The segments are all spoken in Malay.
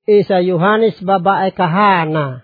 Isa Yohanes babae kahana.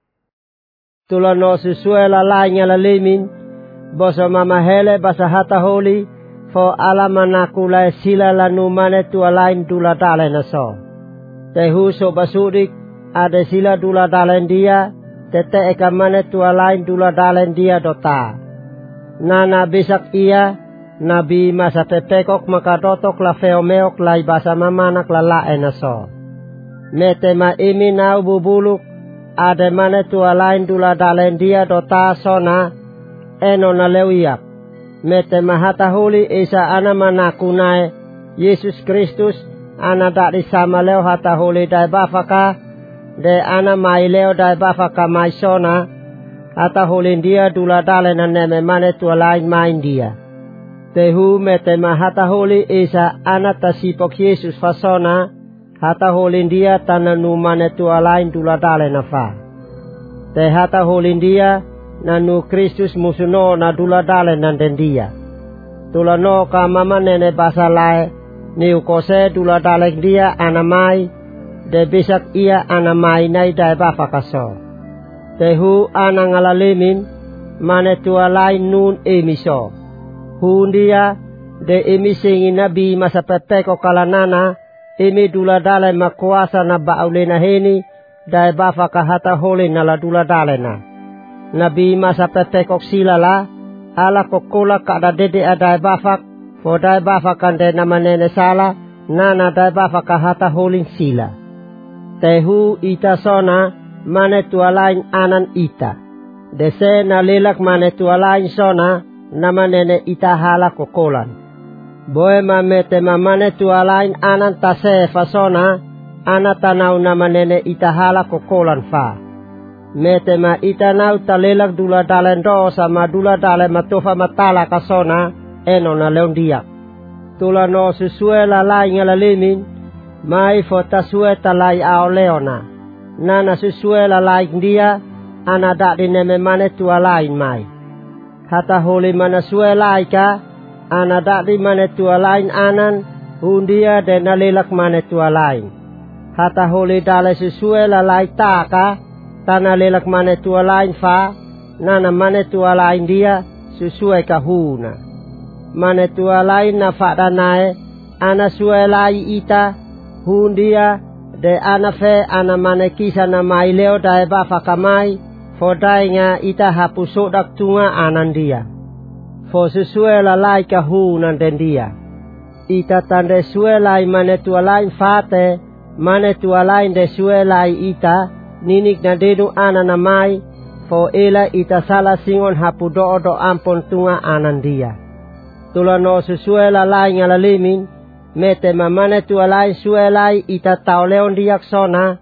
Tulano sesuai lalai lalimin, boso mamahele basa hata holi, fo alamanakulai sila lanu mane tualain dula dale naso. Tehu so basudik ada sila dula dalen dia, tete eka mane tualain dula dalen dia dota. Nana besak ia, nabi masa tetekok makadotok la feomeok lai basa mamanak lalae naso. Mete ma imi nau bubuluk, ada mane tualain dula dalen dia dota sona, eno na leuiak. Mete mahata huli isa ana manakunai Yesus Kristus ana dak sama leo hata huli dai bafaka de ana mai leo dai bafaka mai sona hata huli dia dula dale na neme mane tualain main dia. Tehu mete mahata huli isa ana tasipok Yesus fasona hata huli dia tananu mane tualain dula dale na fa. Te hata huli dia nanu Kristus musuno na dula dale nanden dia. Tulano ka mama nene basalai niu kose dula dale dia anamai de besak ia anamai nai dai bafakaso. Tehu anangalalimin mane tualai nun emiso. Hundia de emisingi nabi masa pepeko kalanana emi dula dale makuasa na baulena heni dai bafaka hata holi nala dula dale na. Nabi masa petekok silala, ala kokola kada dede adai bafak, fo dai bafakan de namanene sala, nana dai bafaka hata holin sila. Tehu ita sona, mane tualain anan ita. Dese na lelak mane tualain sona, namanene ita hala kokolan. Boe mamete mamane tualain anan tase fasona, anatanau namanene ita hala kokolan fa. Mete ma itanau talelak dula dalen do sama dula dalen matofa matala kasona eno na leon dia. Tula no susue lalai ngalalimin mai fota sue talai ao leona. Nana susue lalai dia anadak dineme mane tualain mai. Hata holi mana sue laika anadak di mane tualain anan hundia de nalelak mane tualain. Hata holi dale susue lalai taka tana lelak mane tualain fa, nana mane tualain dia sesuai kahuna. Mane tualain na fadanae, ana suelai ita, hundia, de ana fe ana mane kisa na maileo dae bafakamai, fodai nga ita hapusodak tunga anan dia. Fo sesuai lalai kahuna den dia. Ita tande suelai mane tualain fate, mane tualain de suelai ita, ninik na denu ana namai, fo ela ita sala singon hapudo do ampon tunga anan dia. Tulano susuela lai ngalalimin, mete mamane tualai suelai ita tauleon diak sona,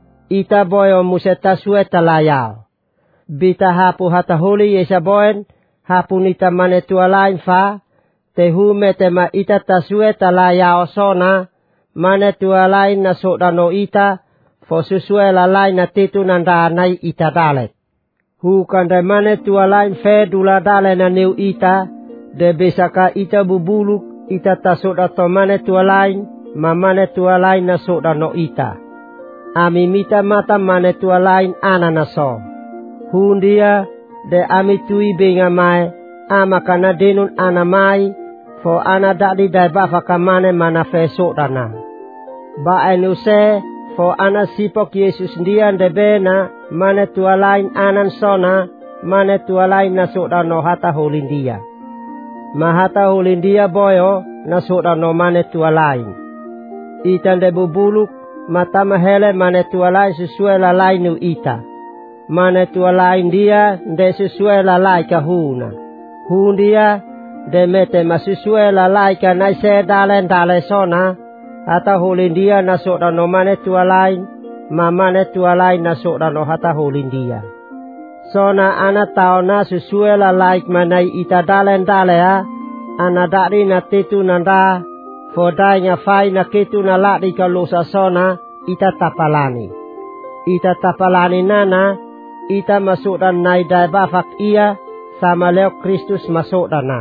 ita boyo museta sueta layao. Bita hapu hata huli yesa boen, hapu nita mane tualain fa, tehu mete ma ita ta sueta layao sona, mane tualain na sodano ita, fo susue lalai na titu nanda nai ita dalek. Hu kande mane tualain fe dula dale na niu ita, de besaka ita bubuluk ita tasoda to mane tualain, ma mane tualain na soda no ita. Ami mita mata mane tualain ana naso. Hundia de ami tui benga mai, ama kana denun ana mai, fo ana dadi dai bafaka mane mana fe soda na. Ba enuse, fo ana sipok Yesus ndian de bena mane tualain anan sona mane tualain na soda no hata holindia. Ma hata holindia boyo na soda no mane tualain. Itan de bubuluk mata mahele mane tualain sesuai lalai nu ita. Mane tualain dia de sesuai lalai kahuna. Hundia de mete ma sesuai lalai ka naise dalen dale sona. Hata holindia na soda no mane tualain, ma mane tualain na soda no hata holindia. Sona ana tao na susuela laik manai ita dalen dalea, ana dari na titu nanda, fodai nga fai na kitu na ladi kalusa sona, ita tapalani. Ita tapalani nana, ita masudan nai dai bafak ia, sama leo Kristus masudan na.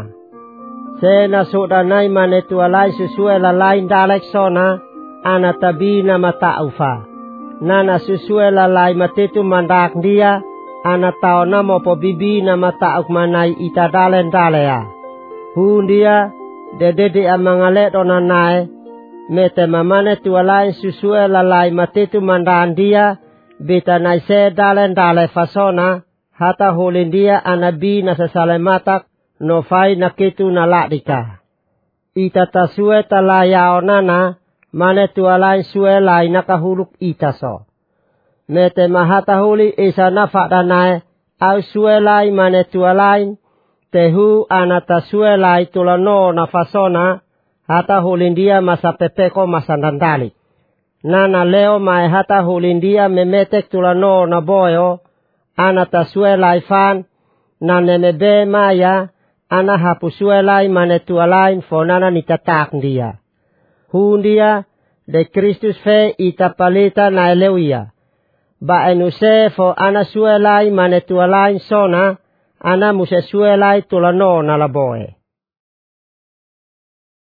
Se na soda nai mane tualai sesuai lain dalek sona, ana tabi na mata ufa. nana susue lalai matetu mandak dia, ana tao na mo po bibi na matauk manai ita dalen dalea. Hundia, dede amangale donanae, mete mamane tualain susue lalai matetu mandan dia, beta naise dalen dale fasona, hata holindia anabi na sasalematak, no fai na ketu na ladika. Ita tasue talayao nana, mane tualain sue lai nakahuluk ita so. Mete mahata huli isa nafa danae, au sue lai mane tualain, tehu anata sue lai tulano na fasona, hata holindia masa pepeko masandandali. Nana leo mae hata holindia memetek tulano na boyo, anata sue lai fan, na nemebe maya, ana hapu sue lai mane tualain fonana nitatak dia. Hundia, de Kristus fe itapalita na eleuia. Ba enuse fo ana sue lai mane tualain sona, ana muse sue lai tulano na laboe.